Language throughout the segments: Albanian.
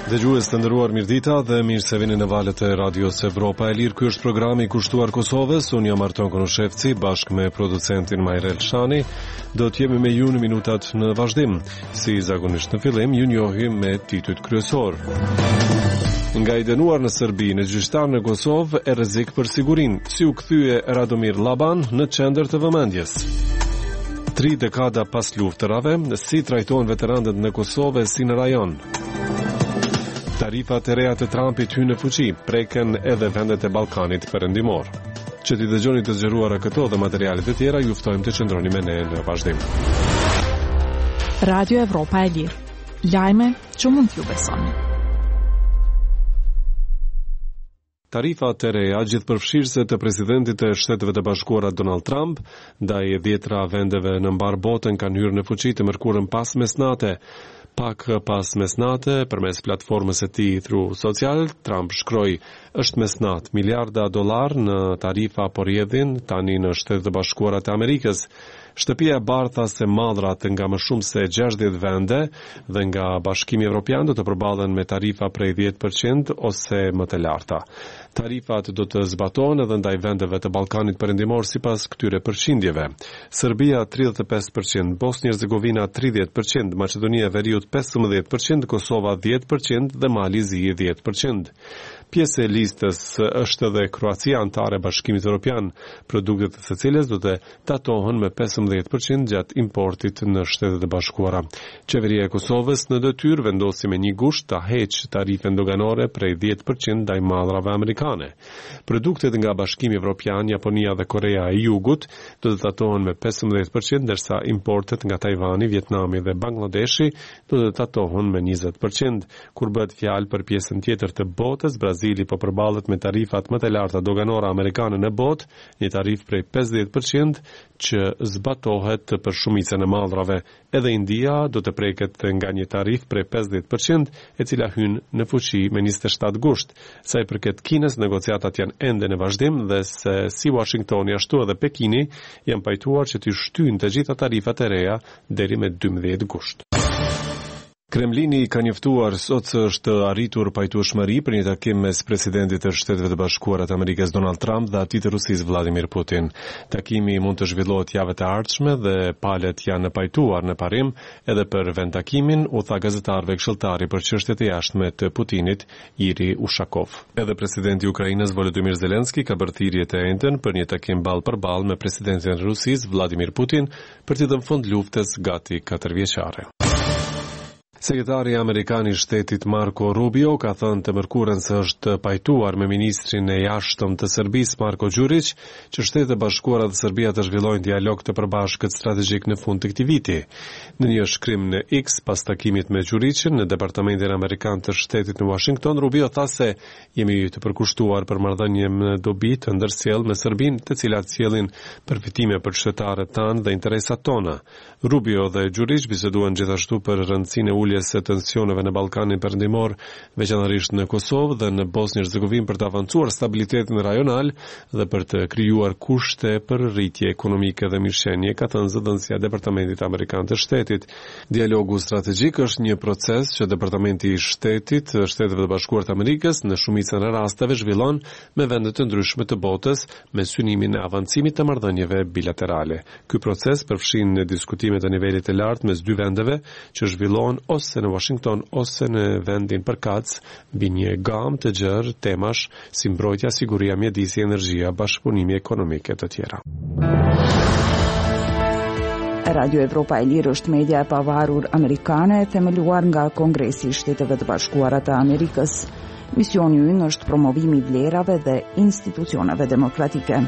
Dëgjues të nderuar, mirëdita dhe mirë se vini në valët e Radios Evropa e Lirë. Ky është programi i kushtuar Kosovës. Unë jam Arton Konushevci bashkë me producentin Majrel Shani. Do të jemi me ju në minutat në vazhdim. Si zakonisht në fillim, ju njohim me titujt kryesor. Nga i dënuar në Serbi, në gjyqtar në Kosovë e rrezik për sigurinë. Si u kthye Radomir Laban në qendër të vëmendjes. 3 dekada pas luftërave, si trajtohen veteranët në Kosovë si në rajon. Tarifat e reja të Trumpit hynë në fuqi, preken edhe vendet e Ballkanit Perëndimor. Që t'i dëgjoni të zgjeruara këto dhe materialet e tjera, ju ftojmë të qëndroni me ne në vazhdim. Radio Evropa e Lirë. Lajme që mund t'ju besoni. Tarifat e reja gjithëpërfshirëse të presidentit të Shteteve të Bashkuara Donald Trump ndaj 10 vendeve në mbar botën kanë hyrë në fuqi të mërkurën pas mesnate. Pak pas mesnate, përmes platformës e tij Truth Social, Trump shkroi: "Është mesnat, miliarda dollar në tarifa po rrjedhin tani në Shtetet e Bashkuara të Amerikës." Shtëpia e bardha se mallrat nga më shumë se 60 vende dhe nga Bashkimi Evropian do të përballen me tarifa prej 10% ose më të larta. Tarifat do të zbatohen edhe ndaj vendeve të Ballkanit Perëndimor sipas këtyre përqindjeve. Serbia 35%, Bosnia-Hercegovina 30%, Maqedonia e Veriut 15%, Kosova 10% dhe Mali Zi 10%. Pjesë e listës është edhe Kroacia, antare e Bashkimit Evropian, produktet e së cilës do të tatohen me 15% gjatë importit në Shtetet e Bashkuara. Qeveria e Kosovës në detyrë vendosi me një gusht ta heqë tarifën doganore prej 10% ndaj mallrave amerikane. Produktet nga Bashkimi Evropian, Japonia dhe Korea e Jugut do të tatohen me 15%, ndërsa importet nga Tajvani, Vietnami dhe Bangladeshi do të tatohen me 20%. Kur bëhet fjalë për pjesën tjetër të botës, Brazili po përballet me tarifat më të larta doganore amerikane në botë, një tarifë prej 50% që zbatohet për shumicën e mallrave. Edhe India do të preket nga një tarifë prej 50%, e cila hyn në fuqi me 27 gusht. Sa i përket Kinës, negociatat janë ende në vazhdim dhe se si Washingtoni ashtu edhe Pekini janë pajtuar që të shtyjnë të gjitha tarifat e reja deri me 12 gusht. Kremlini ka njoftuar sot se është arritur pajtueshmëri për një takim mes presidentit të Shteteve të Bashkuara të Amerikës Donald Trump dhe atij të Rusisë Vladimir Putin. Takimi mund të zhvillohet javët e ardhshme dhe palët janë pajtuar në parim edhe për vendtakimin, u tha gazetarëve këshilltari për çështjet e jashtme të Putinit, Yuri Ushakov. Edhe presidenti i Ukrainës Volodymyr Zelenski ka bërë thirrje të njëjtën për një takim ball për ball me presidentin e Rusisë Vladimir Putin për t'i dhënë fund luftës gati 4 vjeçare. Sekretari amerikan i shtetit Marco Rubio ka thënë të mërkurën se është pajtuar me ministrin e jashtëm të Serbisë Marko Đurić që Shtetet e Bashkuara dhe Serbia të zhvillojnë dialog të përbashkët strategjik në fund të këtij viti. Në një shkrim në X pas takimit me Đurićin në Departamentin Amerikan të Shtetit në Washington, Rubio tha se jemi të përkushtuar për marrëdhënie në dobi të ndërsjellë me Serbinë, të cilat sjellin përfitime për qytetarët tanë dhe interesat tona. Rubio dhe Đurić biseduan gjithashtu për rëndësinë e uljes së tensioneve në Ballkanin Perëndimor, veçanërisht në Kosovë dhe në Bosnjë-Hercegovinë për të avancuar stabilitetin rajonal dhe për të krijuar kushte për rritje ekonomike dhe mirëqenie, ka thënë zëdhënësia e Departamentit Amerikan të Shtetit. Dialogu strategjik është një proces që Departamenti i Shtetit të Shteteve të Bashkuara të Amerikës në shumicën e rasteve zhvillon me vende të ndryshme të botës me synimin e avancimit të marrëdhënieve bilaterale. Ky proces përfshin diskutime të nivelit të lartë mes dy vendeve që zhvillohen ose në Washington ose në vendin përkatës mbi një gamë të gjerë temash si mbrojtja, siguria, mjedisi, energjia, bashkëpunimi ekonomik e të tjera. Radio Evropa e Lirë është media e pavarur amerikane themeluar nga Kongresi i Shteteve të Bashkuara të Amerikës. Misioni i ynë është promovimi i vlerave dhe institucioneve demokratike.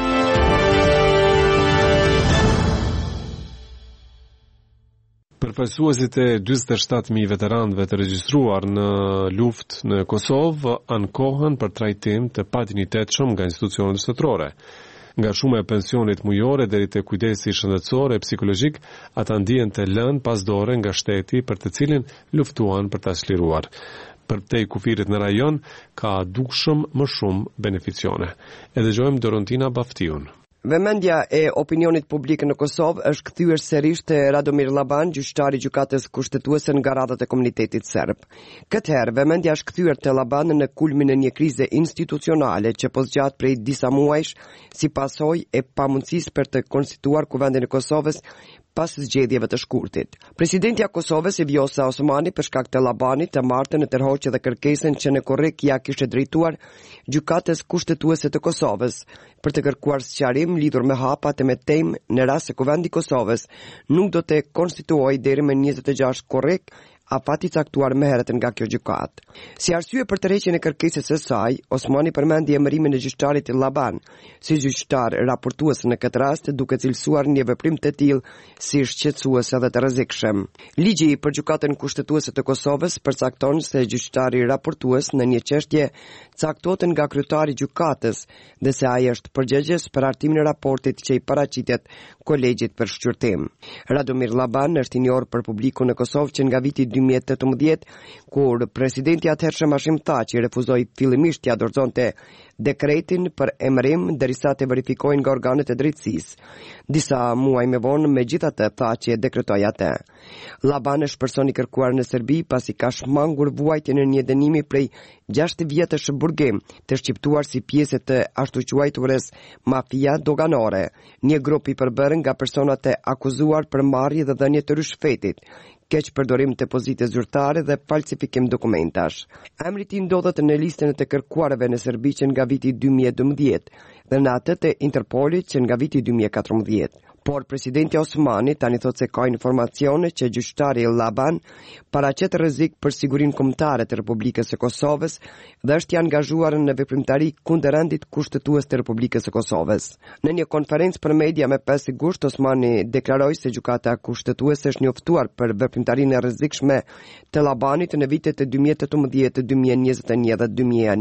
Përfaqësuesit e 47.000 veteranëve të regjistruar në luftë në Kosovë ankohen për trajtim të padinjitetshëm nga institucionet shtetërore. Nga shuma e pensionit mujore deri te kujdesi shëndetësor e psikologjik, ata ndihen të lënë pas dore nga shteti për të cilin luftuan për ta çliruar. Për te kufirit në rajon ka dukshëm më shumë beneficione. E dëgjojmë Dorontina Baftiun. Vëmendja e opinionit publik në Kosovë është kthyer sërish te Radomir Llaban, gjyqtari i gjykatës kushtetuese nga radhat e komunitetit serb. Këtë herë vëmendja është kthyer te Llaban në kulmin e një krize institucionale që po zgjat prej disa muajsh si pasojë e pamundësisë për të konstituar Kuvendin e Kosovës pas zgjedhjeve të shkurtit. Presidentja e Kosovës Vjosa Osmani për shkak të Llabanit të martën e tërhoqi dhe kërkesën që në korrekt ja kishte drejtuar gjykatës kushtetuese të Kosovës për të kërkuar sqarim lidhur me hapat e me temë në rast se Kuvendi i Kosovës nuk do të konstituojë deri më 26 korrekt afati caktuar më herët nga kjo gjykatë. Si arsye për tërheqjen e kërkesës së saj, Osmani përmendi emërimin e gjyqtarit Llaban si gjyqtar raportues në këtë rast, duke cilësuar një veprim të tillë si shqetësues edhe të rrezikshëm. Ligji për gjykatën kushtetuese të Kosovës përcakton se gjyqtari raportues në një çështje caktohet nga kryetari i gjykatës dhe se ai është përgjegjës për hartimin e raportit që i paraqitet kolegjit për shqyrtim. Radomir Llaban është i njohur për publikun në Kosovë që nga viti 2018, kur presidenti atëhershëm Hashim Thaçi refuzoi fillimisht t'i dorëzonte dekretin për emërim derisa të verifikojnë nga organet e drejtësisë. Disa muaj më vonë, megjithatë, Thaçi e dekretoi atë. Llaban është person i kërkuar në Serbi pasi ka shmangur vuajtjen e një dënimi prej 6 vjetësh burgim të shqiptuar si pjesë të ashtu quajturës mafia doganore, një grup i përbërë nga personat e akuzuar për marrje dhe dhënie të rishfetit, keq përdorim të pozite zyrtare dhe falsifikim dokumentash. Emri i tij ndodhet në listën e të kërkuarve në Serbi që nga viti 2012 dhe në atë të Interpolit që nga viti 2014. Por presidenti Osmani tani thot se ka informacione që gjyqtari Llaban paraqet rrezik për sigurinë kombëtare të Republikës së Kosovës dhe është i angazhuar në veprimtari kundër rendit kushtetues të Republikës së Kosovës. Në një konferencë për media me 5 gusht, Osmani deklaroi se gjykata kushtetuese është njoftuar për veprimtarinë e rrezikshme të Llabanit në vitet 2018, 2021 dhe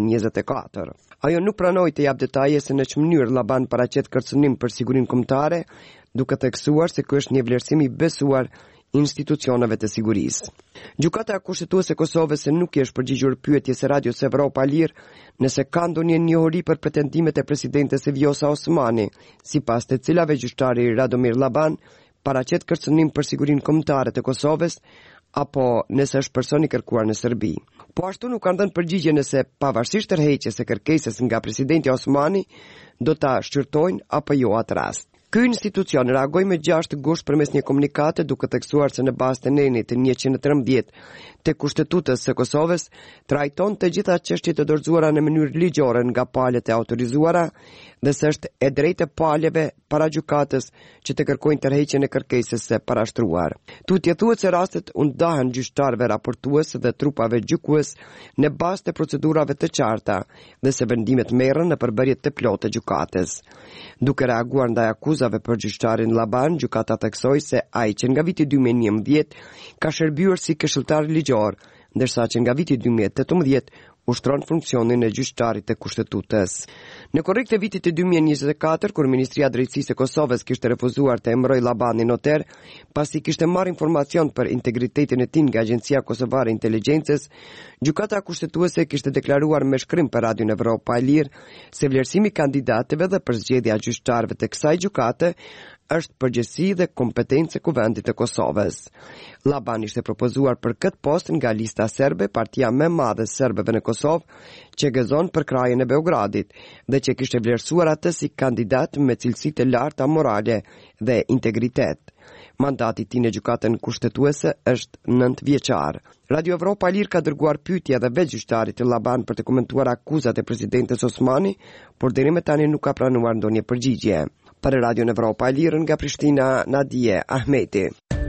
2024. Ajo nuk pranoi të jap detaje se në ç'mënyrë Llaban paraqet kërcënim për sigurinë kombëtare, duke theksuar se ky është një vlerësim i besuar institucioneve të sigurisë. Gjykata kushtetuese e Kosovës nuk i është përgjigjur pyetjes së Radios Evropa Lirë nëse ka ndonjë njohuri për pretendimet e presidentes Vjosa Osmani, sipas të cilave gjyqtari Radomir Llaban paraqet kërcënim për sigurinë kombëtare të Kosovës apo nëse është person i kërkuar në Serbi. Po ashtu nuk kanë dhënë përgjigje nëse pavarësisht tërheqjes së kërkesës nga presidenti Osmani do ta shqyrtojnë apo jo atë rast. Ky institucion reagoi me 6 gusht përmes një komunikate duke theksuar se në bazë të nenit 113 të Kushtetutës së Kosovës trajton të gjitha çështjet e dorëzuara në mënyrë ligjore nga palët e autorizuara dhe se është e drejtë e palëve para gjykatës që të kërkojnë tërheqjen e kërkesës së parashtruar. Tutje thuhet se rastet u ndahen gjyqtarëve raportues dhe trupave gjykues në bazë të procedurave të qarta dhe se vendimet merren në përbërje të plotë të gjykatës. Duke reaguar ndaj akuzave për gjyqtarin Llaban, gjykata theksoi se ai që nga viti 2011 ka shërbyer si këshilltar ligjor, ndërsa që nga viti 2018 ushtron funksionin e gjyqtarit të Kushtetutës. Në korrekt të vitit të 2024, kur Ministria e Drejtësisë e Kosovës kishte refuzuar të emërojë Llabanin noter, pasi kishte marrë informacion për integritetin e tij nga Agjencia Kosovare e Inteligjencës, gjykata kushtetuese kishte deklaruar me shkrim për Radion Evropa e Lirë se vlerësimi i kandidatëve dhe përzgjedhja e gjyqtarëve të kësaj gjykate është përgjegjësi dhe kompetencë e Kuvendit të Kosovës. Llaban ishte propozuar për këtë post nga lista serbe, partia më e madhe serbëve në Kosovë, që gëzon për krajën e Beogradit dhe që kishte vlerësuar atë si kandidat me cilësi të larta morale dhe integritet. Mandati i tij në gjykatën kushtetuese është 9 vjeçar. Radio Evropa Lirë ka dërguar pyetje edhe vetë gjyqtarit Llaban për të komentuar akuzat e presidentes Osmani, por deri më tani nuk ka pranuar ndonjë përgjigje. Për Radio Evropa Lirë nga Prishtina, Nadije Ahmeti.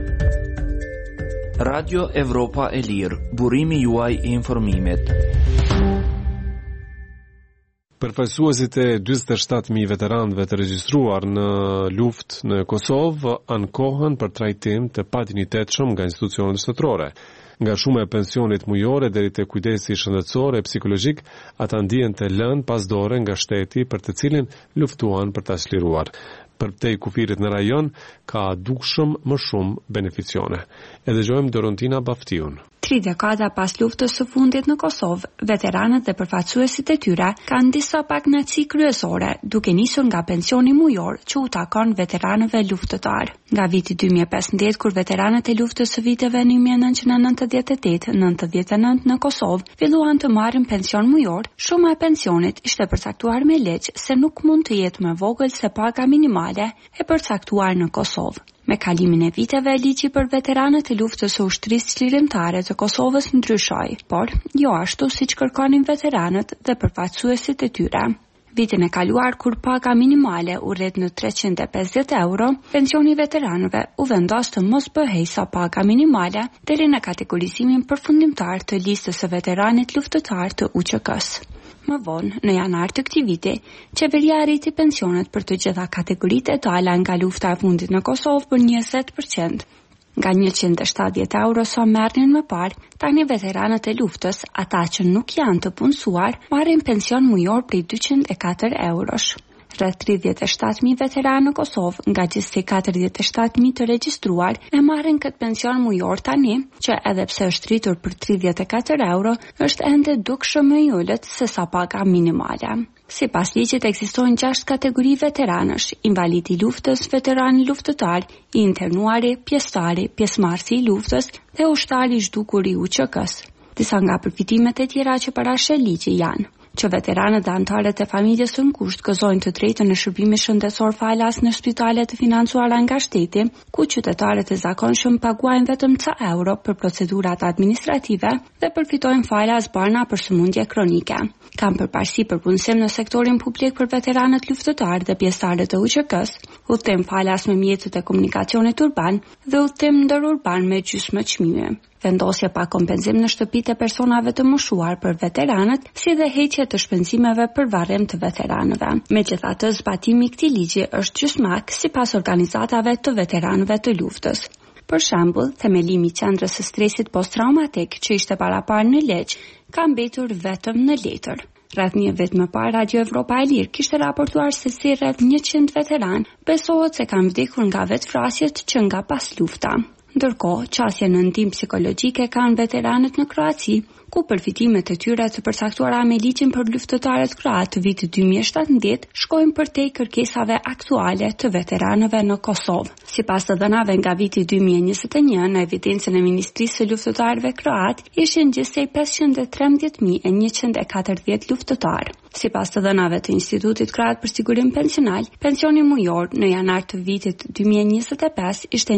Radio Evropa e Lirë, burimi juaj i informimit. Përfaqësuesit e 47.000 veteranëve të regjistruar në luftë në Kosovë ankohen për trajtim të padinjitetshëm nga institucionet shtetërore. Nga shuma e pensionit mujore deri te kujdesi shëndetësor e psikologjik, ata ndihen të lënë pas dore nga shteti për të cilin luftuan për ta çliruar. Për te kufirit në rajon ka dukshëm më shumë beneficione. E dëgjojmë Dorontina Baftiun. 3 dekada pas luftës së fundit në Kosovë, veteranët dhe përfaqësuesit e tyre kanë disa pagnatësi kryesore, duke nisur nga pensioni mujor që u takon veteranëve luftëtar. Nga viti 2015, kur veteranët e luftës së viteve 1998-99 në Kosovë filluan të marrin pension mujor, shuma e pensionit ishte përcaktuar me ligj se nuk mund të jetë më vogël se paga minimale e përcaktuar në Kosovë. Me kalimin e viteve, ligji për veteranët e luftës së ushtrisë çlirimtare të Kosovës ndryshoi, por jo ashtu siç kërkonin veteranët dhe përfaqësuesit e tyre. Vitin e kaluar, kur paga minimale u rrit në 350 euro, pensioni i veteranëve u vendos të mos bëhej sa paga minimale deri në kategorizimin përfundimtar të listës së veteranit luftëtar të UÇK-s. Më vonë, në janar të këtij viti, qeveria arriti pensionet për të gjitha kategoritë etale nga lufta e fundit në Kosovë për 20%. Nga 170 euro sa merrnin më parë, tani veteranët e luftës, ata që nuk janë të punësuar, marrin pension mujor prej 204 eurosh. Rreth 37.000 veteranë në Kosovë, nga gjithsej 47.000 të regjistruar, e marrin këtë pension mujor tani, që edhe pse është rritur për 34 euro, është ende dukshëm më i ulët se sa paga minimale. Sipas ligjit ekzistojnë 6 kategori veteranësh: invalid i luftës, veteran luftëtar, i internuari, pjesëtari, pjesëmarrësi i luftës dhe ushtari i zhdukur i UÇK-s. Disa nga përfitimet e tjera që parashë ligji janë që veteranët dhe anëtarët e familjes së ngushtë gëzojnë të drejtën e shërbimit shëndetësor falas në spitale të financuara nga shteti, ku qytetarët e zakonshëm paguajnë vetëm ca euro për procedurat administrative dhe përfitojnë falas barna për sëmundje kronike. Kam përparësi për punësim në sektorin publik për veteranët luftëtar dhe pjesëtarët e UÇK-s, udhtim falas me mjetet e komunikacionit urban dhe udhtim ndërurban me gjysmë çmimi. Vendosje pa kompenzim në shtëpitë e personave të moshuar për veteranët, si dhe heqje të shpenzimeve për varrim të veteranëve. Megjithatë, zbatimi i këtij ligji është gjysmak sipas organizatave të veteranëve të luftës. Për shembull, themelimi i qendrës së stresit posttraumatik që ishte paraparë në ligj, ka mbetur vetëm në letër. Rreth një vit më parë, Radio Evropa e Lirë kishte raportuar se si rreth 100 veteranë besohet se kanë vdekur nga vetvrasjet që nga pas lufta. Ndërkohë, qasje në ndihmë psikologjike kanë veteranët në Kroaci, ku përfitimet e tyre të përcaktuara me ligjin për luftëtarët kroat të vitit 2017 shkojnë përtej kërkesave aktuale të veteranëve në Kosovë. Sipas të dhënave nga viti 2021, në evidencën e Ministrisë së Luftëtarëve kroat, ishin gjithsej 513.140 luftëtarë. Sipas të dhënave të Institutit Kroat për Sigurim Pensional, pensioni mujor në janar të vitit 2025 ishte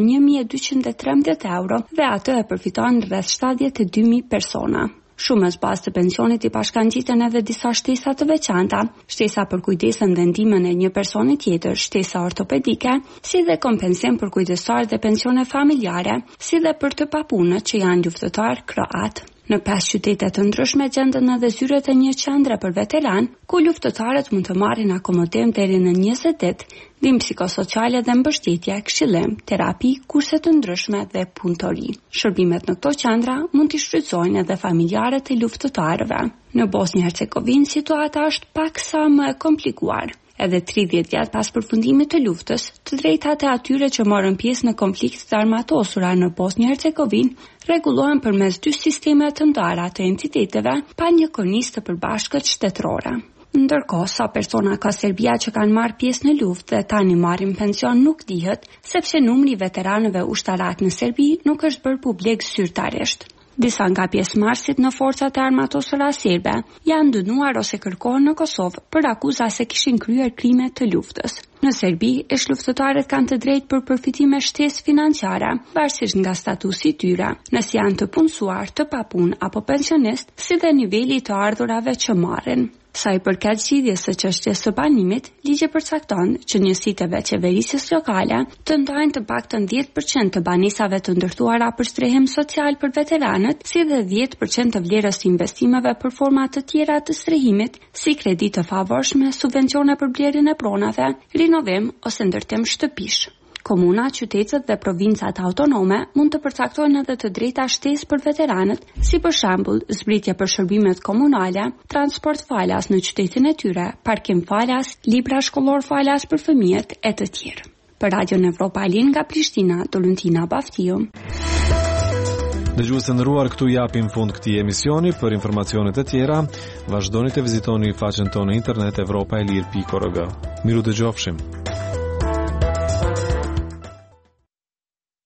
1.213 euro dhe atë e përfiton rreth 72.000 persona. Shumës bazë të pensionit i bashkangjiten edhe disa shtesa të veçanta, shtesa për kujdesën dhe ndihmën e një personi tjetër, shtesa ortopedike, si dhe kompensim për kujdestar dhe pensione familjare, si dhe për të papunët që janë luftëtar kroat. Në 5 qytete të ndryshme gjenden edhe zyret e një qendre për veteran, ku luftëtarët mund të marrin akomodim deri në 20 ditë, ndihmë psikosociale dhe mbështetje, këshillim, terapi, kurse të ndryshme dhe punëtori. Shërbimet në këto qendra mund t'i shfrytëzojnë edhe familjarët e luftëtarëve. Në Bosnjë-Hercegovinë situata është paksa më e komplikuar. Edhe 30 vjet pas përfundimit të luftës, të drejtat e atyre që morën pjesë në konflikte të armatosura në Bosnjë-Hercegovinë rregullohen përmes 2 sisteme të ndara të entiteteve pa një kornizë të përbashkët shtetërore. Ndërkohë, sa persona ka Serbia që kanë marrë pjesë në luftë dhe tani marrin pension nuk dihet, sepse numri i veteranëve ushtarak në Serbi nuk është bërë publik zyrtarisht. Disa nga pjesëmarrësit në forcat e armatosura serbe janë dënuar ose kërkohen në Kosovë për akuza se kishin kryer krime të luftës. Në Serbi, ish-luftëtarët kanë të drejtë për përfitime shtesë financiare, varësisht nga statusi i tyre, nëse janë të punësuar, të papunë apo pensionist, si dhe niveli të ardhurave që marrin. Sa i përket zgjidhjes së çështjes së banimit, ligji përcakton që njësitë e qeverisjes lokale të ndajnë të paktën 10% të banesave të ndërtuara për strehim social për veteranët, si dhe 10% të vlerës së investimeve për forma të tjera të strehimit, si kredi të favorshme, subvencione për blerjen e pronave, rinovim ose ndërtim shtëpish. Komuna, qytetet dhe provincat autonome mund të përcaktojnë edhe të drejta shtesë për veteranët, si për shembull zbritje për shërbimet komunale, transport falas në qytetin e tyre, parkim falas, libra shkollor falas për fëmijët e të tjerë. Për Radio Evropa nga Prishtina, Doluntina Baftiu. Dëgjues të nderuar, këtu japim fund këtij emisioni. Për informacionet e tjera, vazhdoni të vizitoni faqen tonë në internet evropaelir.org. Miru dëgjofshim.